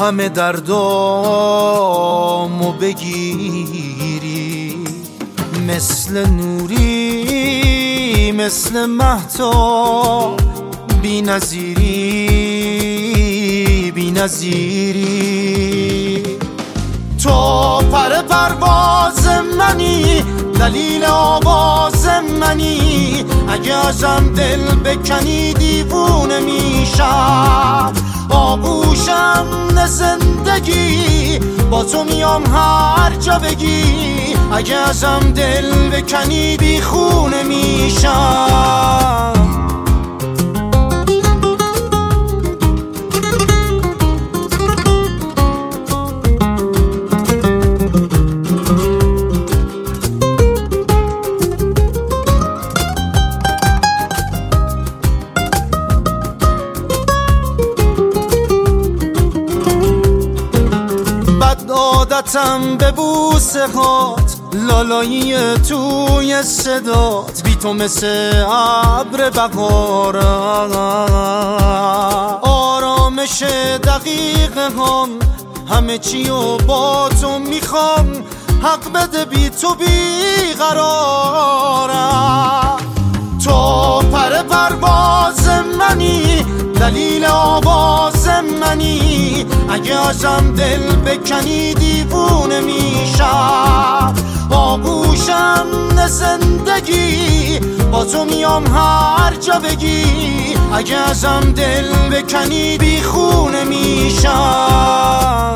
همه دردامو بگیری، مثل نوری مثل مهتاب، بی نظیری بی نظیری. تو پر پرواز منی، دلیل آواز منی، اگه ازم دل بکنی دیوونه میشم، آغوشم زندگی، با تو میام هر جا بگی، اگه ازم دل بکنی بیخونه میشم. عادتم به بوسه هات، لالایی توی صدات، بی تو مثل ابر بهارم، آرامش دقیقه هم، همه چیو با تو میخوام، حق بده بی تو بیقرارم. تو پر پرواز منی، دلیل آواز منی، اگه ازم دل بکنی دیوونه میشم، آغوشم زندگی، با تو میام هر جا بگی، اگه ازم دل بکنی بیخونه میشم.